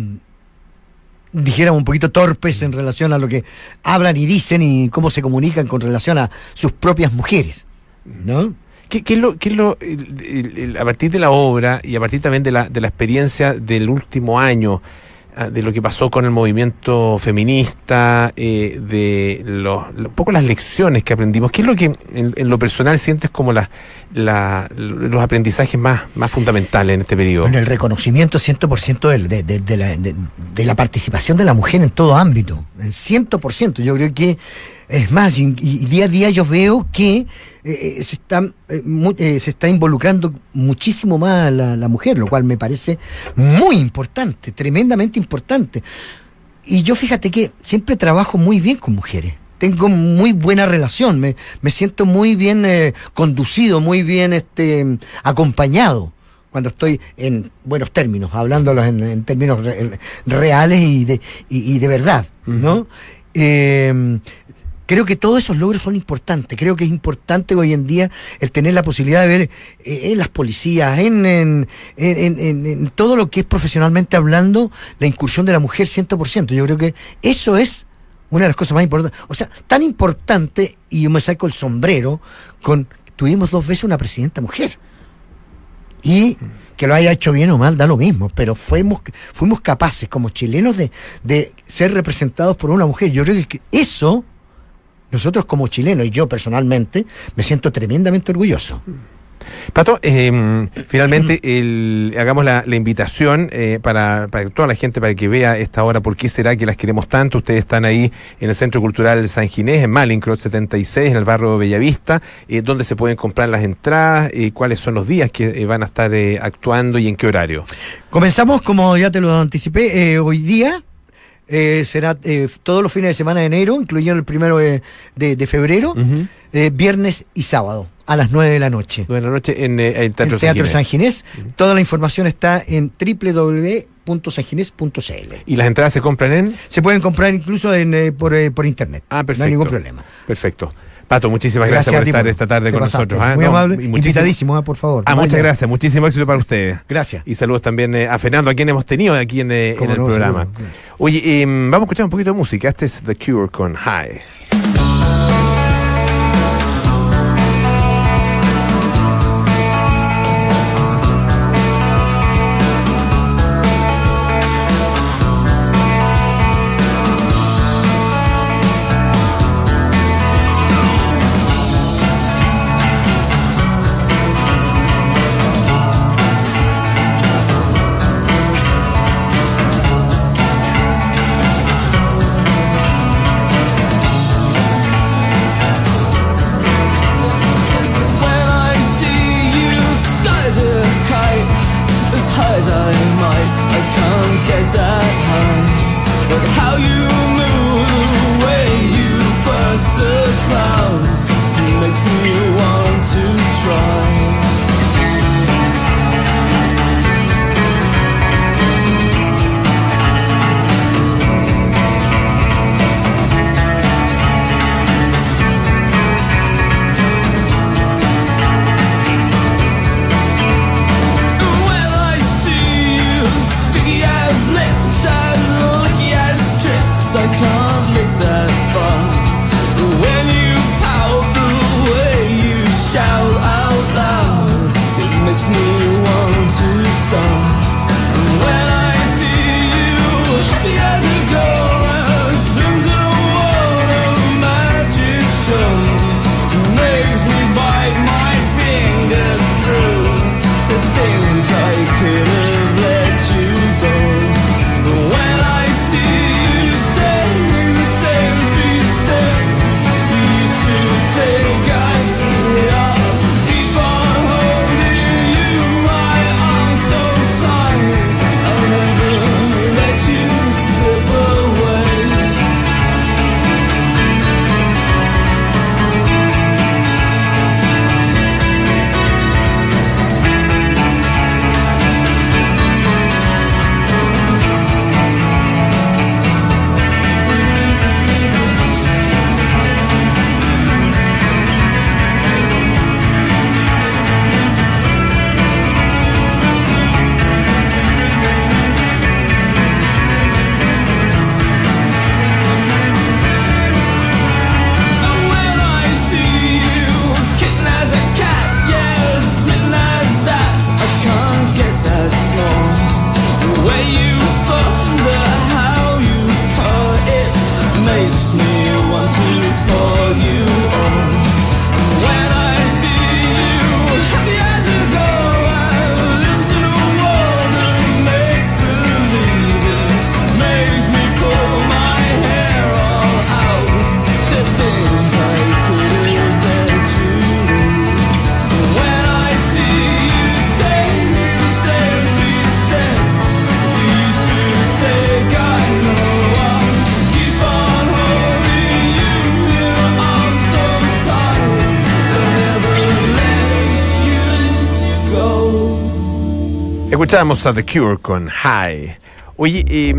dijéramos, un poquito torpes en relación a lo que hablan y dicen y cómo se comunican con relación a sus propias mujeres, ¿no? ¿Qué, qué es lo, qué es lo el, el, el, a partir de la obra y a partir también de la, de la experiencia del último año, de lo que pasó con el movimiento feminista, eh, de los, un poco las lecciones que aprendimos, qué es lo que en, en lo personal sientes como la, la, los aprendizajes más, más fundamentales en este periodo? Bueno, el reconocimiento cien por ciento de, de, de, de, la, de, de la participación de la mujer en todo ámbito, en cien por ciento. Yo creo que es más, y, y día a día yo veo que eh, se, está, eh, mu, eh, se está involucrando muchísimo más la, la mujer, lo cual me parece muy importante, tremendamente importante. Y yo, fíjate que siempre trabajo muy bien con mujeres. Tengo muy buena relación, me, me siento muy bien eh, conducido, muy bien este, acompañado, cuando estoy en buenos términos, hablándolos en, en términos re, reales y de, y, y de verdad, ¿no? Uh-huh. Eh, Creo que todos esos logros son importantes. Creo que es importante hoy en día el tener la posibilidad de ver eh, en las policías, en, en, en, en, en todo lo que es profesionalmente hablando, la incursión de la mujer cien por ciento. Yo creo que eso es una de las cosas más importantes. O sea, tan importante, y yo me saco el sombrero, con tuvimos dos veces una presidenta mujer. Y que lo haya hecho bien o mal, da lo mismo, pero fuimos, fuimos capaces como chilenos de, de ser representados por una mujer. Yo creo que eso... Nosotros como chilenos, y yo personalmente, me siento tremendamente orgulloso. Pato, eh, finalmente el, hagamos la, la invitación eh, para, para toda la gente, para que vea esta obra, ¿por qué será que las queremos tanto? Ustedes están ahí en el Centro Cultural San Ginés, en Malincrot setenta y seis, en el barrio de Bellavista, eh, donde se pueden comprar las entradas, eh, cuáles son los días que eh, van a estar eh, actuando y en qué horario. Comenzamos, como ya te lo anticipé, eh, hoy día. Eh, será eh, todos los fines de semana de enero, incluyendo el primero de, de, de febrero, uh-huh. eh, viernes y sábado, a las nueve de la noche. nueve de la noche en eh, el Teatro, el Teatro San Ginés. San Ginés. Uh-huh. Toda la información está en doble u doble u doble u punto san ginés punto c l. ¿Y las entradas se compran en? Se pueden comprar incluso en, eh, por, eh, por internet. Ah, perfecto. No hay ningún problema. Perfecto. Pato, muchísimas gracias, gracias por estar esta tarde con pasaste. nosotros. ¿Ah? Muy no, amable, y invitadísimo, ¿eh? Por favor. Ah, muchas gracias, muchísimo éxito para ustedes. Gracias. Y saludos también eh, a Fernando, a quien hemos tenido aquí en, eh, en el no, programa. Seguro. Oye, eh, vamos a escuchar un poquito de música. Este es The Cure con High. Escuchábamos a The Cure con High. Oye, eh,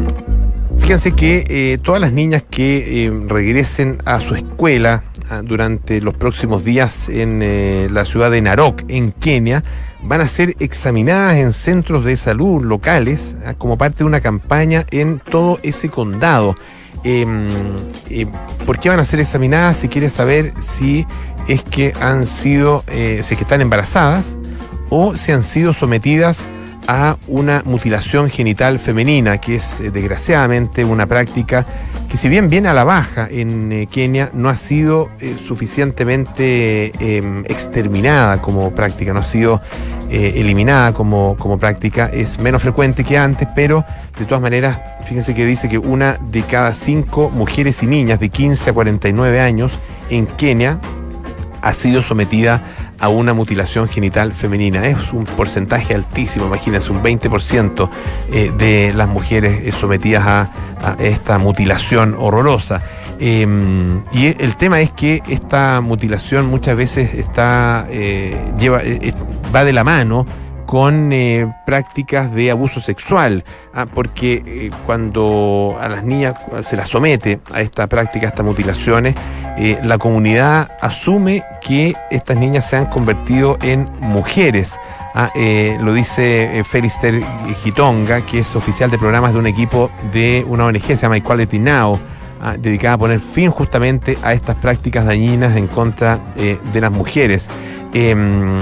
fíjense que eh, todas las niñas que eh, regresen a su escuela ah, durante los próximos días en eh, la ciudad de Narok, en Kenia, van a ser examinadas en centros de salud locales ah, como parte de una campaña en todo ese condado. Eh, eh, ¿Por qué van a ser examinadas? Si quiere saber si es que han sido, eh, si es que están embarazadas o si han sido sometidas a una mutilación genital femenina, que es eh, desgraciadamente una práctica que, si bien viene a la baja en eh, Kenia, no ha sido eh, suficientemente eh, exterminada como práctica, no ha sido eh, eliminada como, como práctica. Es menos frecuente que antes, pero de todas maneras, fíjense que dice que una de cada cinco mujeres y niñas de quince a cuarenta y nueve años en Kenia ha sido sometida a una mutilación genital femenina. Es un porcentaje altísimo, imagínense, un veinte por ciento eh, de las mujeres eh, sometidas a, a esta mutilación horrorosa. Eh, y el tema es que esta mutilación muchas veces está eh, lleva eh, va de la mano con eh, prácticas de abuso sexual, ah, porque eh, cuando a las niñas se las somete a esta práctica, a estas mutilaciones, eh, la comunidad asume que estas niñas se han convertido en mujeres. Ah, eh, lo dice eh, Felister Gitonga, que es oficial de programas de un equipo de una O N G, se llama Equality Now, ah, dedicada a poner fin justamente a estas prácticas dañinas en contra eh, de las mujeres. Eh,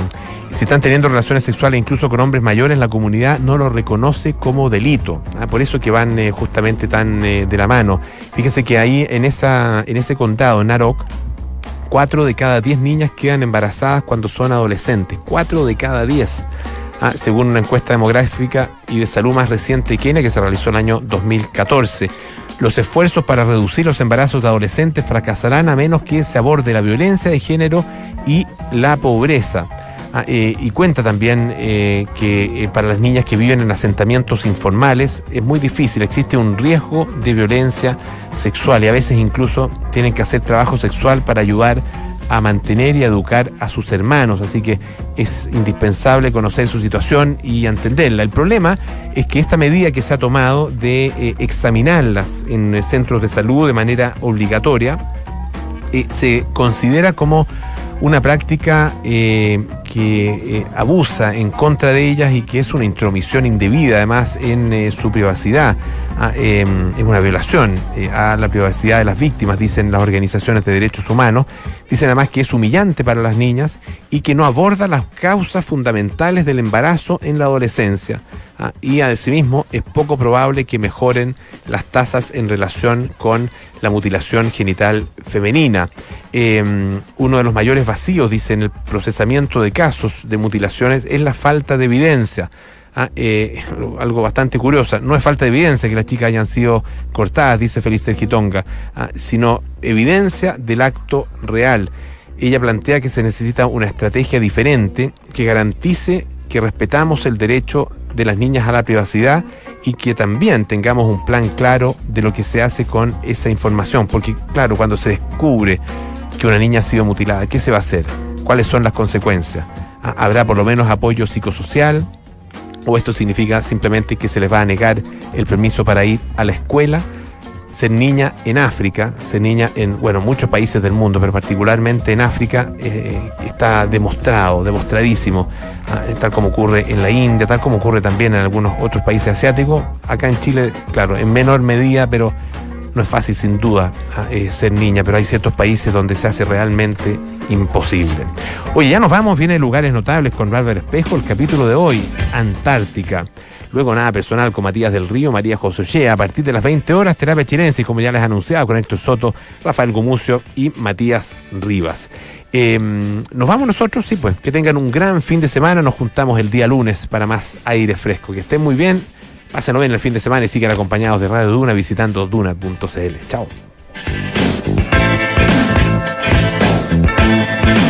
Si están teniendo relaciones sexuales incluso con hombres mayores, la comunidad no lo reconoce como delito. Ah, por eso que van eh, justamente tan eh, de la mano. Fíjese que ahí en esa en ese condado, Narok, cuatro de cada diez niñas quedan embarazadas cuando son adolescentes. Cuatro de cada diez. Ah, según una encuesta demográfica y de salud más reciente de Kenia, que se realizó en el año dos mil catorce. Los esfuerzos para reducir los embarazos de adolescentes fracasarán a menos que se aborde la violencia de género y la pobreza. Ah, eh, y cuenta también eh, que eh, para las niñas que viven en asentamientos informales es muy difícil, existe un riesgo de violencia sexual y a veces incluso tienen que hacer trabajo sexual para ayudar a mantener y a educar a sus hermanos, así que es indispensable conocer su situación y entenderla. El problema es que esta medida que se ha tomado de eh, examinarlas en eh, centros de salud de manera obligatoria eh, se considera como una práctica eh, que eh, abusa en contra de ellas y que es una intromisión indebida además en eh, su privacidad. Ah, eh, es una violación eh, a la privacidad de las víctimas, dicen las organizaciones de derechos humanos. Dicen además que es humillante para las niñas y que no aborda las causas fundamentales del embarazo en la adolescencia. Ah, y asimismo es poco probable que mejoren las tasas en relación con la mutilación genital femenina. Eh, uno de los mayores vacíos, dice, en el procesamiento de casos de mutilaciones es la falta de evidencia. Ah, eh, algo bastante curioso, no es falta de evidencia que las chicas hayan sido cortadas, dice Felister Gitonga, ah, sino evidencia del acto real. Ella plantea que se necesita una estrategia diferente que garantice que respetamos el derecho de las niñas a la privacidad y que también tengamos un plan claro de lo que se hace con esa información, porque claro, cuando se descubre que una niña ha sido mutilada, ¿qué se va a hacer? ¿Cuáles son las consecuencias? Ah, ¿habrá por lo menos apoyo psicosocial? ¿O esto significa simplemente que se les va a negar el permiso para ir a la escuela? Ser niña en África, ser niña en, bueno, muchos países del mundo, pero particularmente en África, eh, está demostrado, demostradísimo, eh, tal como ocurre en la India, tal como ocurre también en algunos otros países asiáticos. Acá en Chile, claro, en menor medida, pero no es fácil sin duda eh, ser niña, pero hay ciertos países donde se hace realmente imposible. Oye, ya nos vamos, viene Lugares Notables con Bárbara Espejo, el capítulo de hoy, Antártica. Luego Nada Personal con Matías del Río, María José Ochea. A partir de las veinte horas, Terapia Chilensis, como ya les he anunciado, con Héctor Soto, Rafael Gumucio y Matías Rivas. Eh, ¿Nos vamos nosotros? Sí, pues, que tengan un gran fin de semana. Nos juntamos el día lunes para más aire fresco. Que estén muy bien, pásenlo bien el fin de semana y sigan acompañados de Radio Duna visitando duna punto c l. Chao.